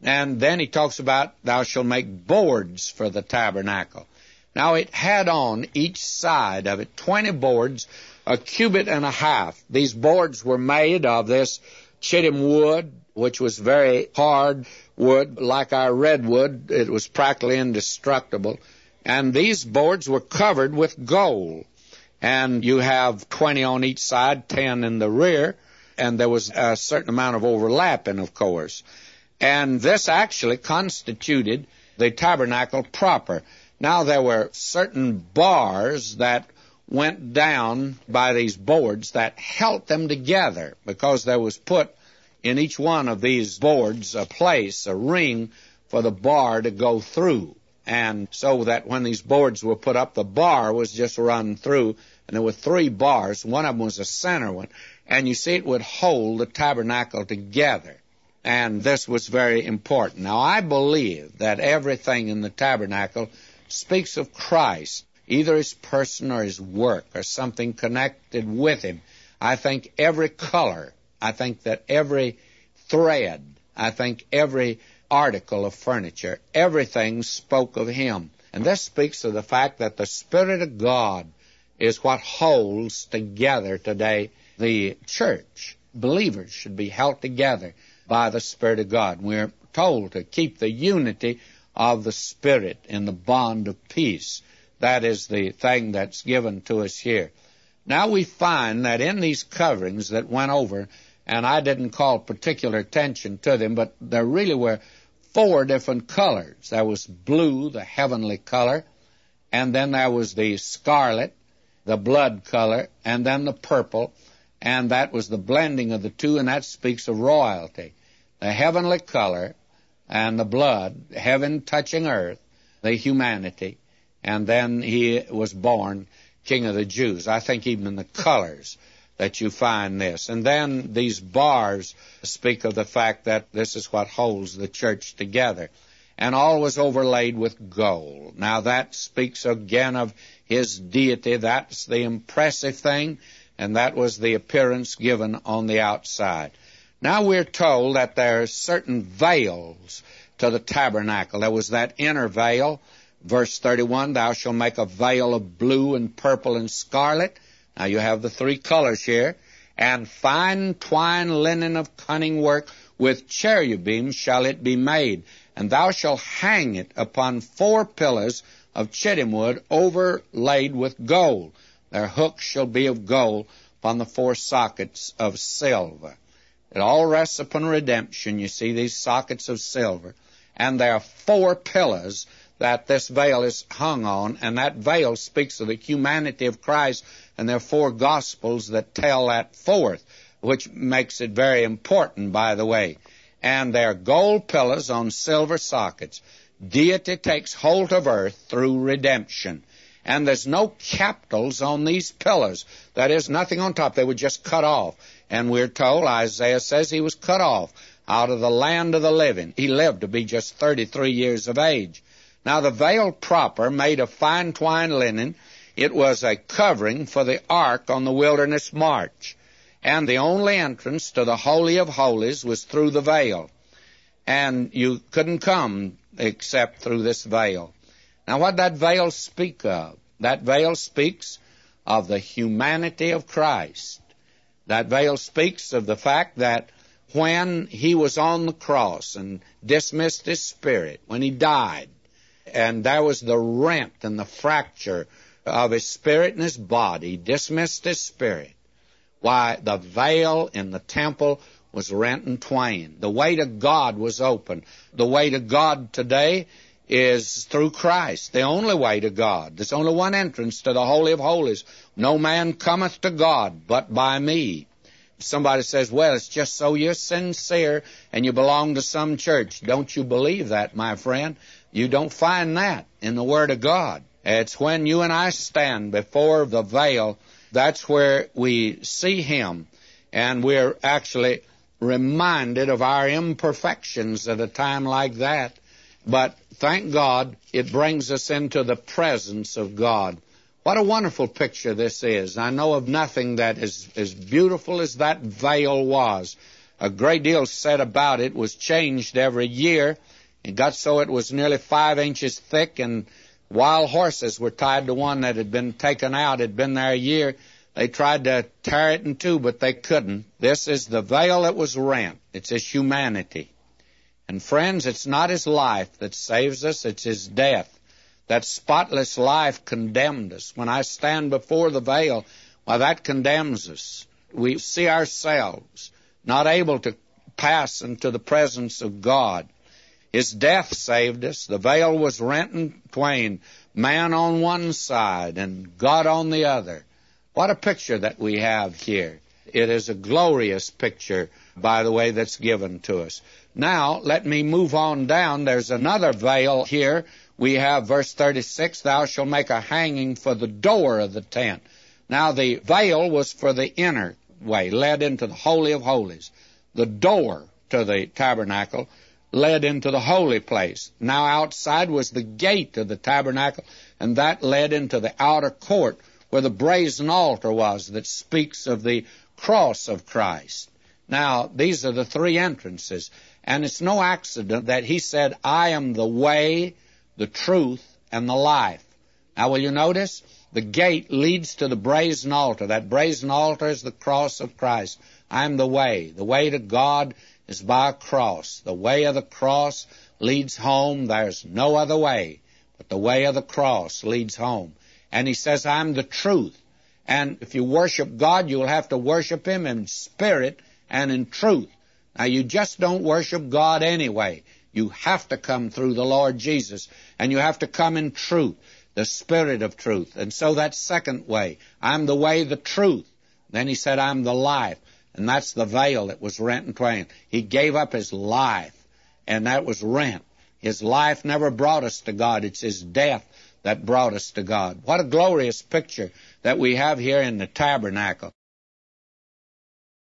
And then he talks about, thou shalt make boards for the tabernacle. Now it had on each side of it 20 boards, a cubit and a half. These boards were made of this chittim wood, which was very hard wood, like our redwood. It was practically indestructible. And these boards were covered with gold. And you have 20 on each side, 10 in the rear, and there was a certain amount of overlapping, of course. And this actually constituted the tabernacle proper. Now, there were certain bars that went down by these boards that held them together, because there was put in each one of these boards a place, a ring, for the bar to go through. And so that when these boards were put up, the bar was just run through, and there were 3 bars. One of them was a center one, and you see it would hold the tabernacle together. And this was very important. Now, I believe that everything in the tabernacle speaks of Christ, either his person or his work or something connected with him. I think every color, I think that every thread, I think every article of furniture, everything spoke of him. And this speaks of the fact that the Spirit of God is what holds together today the church. Believers should be held together by the Spirit of God. We're told to keep the unity of the Spirit in the bond of peace. That is the thing that's given to us here. Now we find that in these coverings that went over, and I didn't call particular attention to them, but there really were 4 different colors. There was blue, the heavenly color, and then there was the scarlet, the blood color, and then the purple, and that was the blending of the two, and that speaks of royalty. The heavenly color and the blood, heaven touching earth, the humanity, and then he was born King of the Jews. I think even in the colors that you find this. And then these bars speak of the fact that this is what holds the church together. And all was overlaid with gold. Now that speaks again of his deity. That's the impressive thing, and that was the appearance given on the outside. Now we're told that there are certain veils to the tabernacle. There was that inner veil. Verse 31, thou shalt make a veil of blue and purple and scarlet. Now you have the 3 colors here. And fine twine linen of cunning work, with cherubim shall it be made. And thou shalt hang it upon 4 pillars of chittim wood overlaid with gold. Their hooks shall be of gold upon the 4 sockets of silver. It all rests upon redemption. You see these sockets of silver. And there are 4 pillars that this veil is hung on, and that veil speaks of the humanity of Christ, and there are 4 Gospels that tell that forth, which makes it very important, by the way. And there are gold pillars on silver sockets. Deity takes hold of earth through redemption. And there's no capitals on these pillars. That is, nothing on top. They were just cut off. And we're told, Isaiah says he was cut off out of the land of the living. He lived to be just 33 years of age. Now the veil proper, made of fine twined linen, it was a covering for the ark on the wilderness march. And the only entrance to the Holy of Holies was through the veil. And you couldn't come except through this veil. Now what did that veil speak of? That veil speaks of the humanity of Christ. That veil speaks of the fact that when he was on the cross and dismissed his spirit, when he died, and there was the rent and the fracture of his spirit and his body, dismissed his spirit, why, the veil in the temple was rent in twain. The way to God was open. The way to God today is through Christ, the only way to God. There's only one entrance to the Holy of Holies. No man cometh to God but by me. If somebody says, well, it's just so you're sincere and you belong to some church. Don't you believe that, my friend? You don't find that in the Word of God. It's when you and I stand before the veil, that's where we see Him, and we're actually reminded of our imperfections at a time like that. But thank God, it brings us into the presence of God. What a wonderful picture this is. I know of nothing that is as beautiful as that veil was. a great deal said about it, was changed every year. It got so it was nearly 5 inches thick, and wild horses were tied to one that had been taken out, had been there a year. They tried to tear it in two, but they couldn't. This is the veil that was rent. It's His humanity. And friends, it's not His life that saves us, it's His death. That spotless life condemned us. When I stand before the veil, well, that condemns us. We see ourselves not able to pass into the presence of God. His death saved us. The veil was rent in twain, man on one side and God on the other. What a picture that we have here. It is a glorious picture, by the way, that's given to us. Now, let me move on down. There's another veil here. We have verse 36, thou shalt make a hanging for the door of the tent. Now, the veil was for the inner way, led into the Holy of Holies. The door to the tabernacle led into the holy place. Now, outside was the gate of the tabernacle, and that led into the outer court where the brazen altar was that speaks of the cross of Christ. Now, these are the three entrances, and it's no accident that He said, I am the way, the truth, and the life. Now, will you notice? The gate leads to the brazen altar. That brazen altar is the cross of Christ. I am the way. The way to God is by a cross. The way of the cross leads home. There's no other way, but the way of the cross leads home. And He says, I'm the truth. And if you worship God, you'll have to worship Him in spirit and in truth. Now, you just don't worship God anyway. You have to come through the Lord Jesus, and you have to come in truth, the Spirit of truth. And so that second way, I'm the way, the truth. Then He said, I'm the life. And that's the veil that was rent in twain. He gave up His life, and that was rent. His life never brought us to God. It's His death that brought us to God. What a glorious picture that we have here in the tabernacle.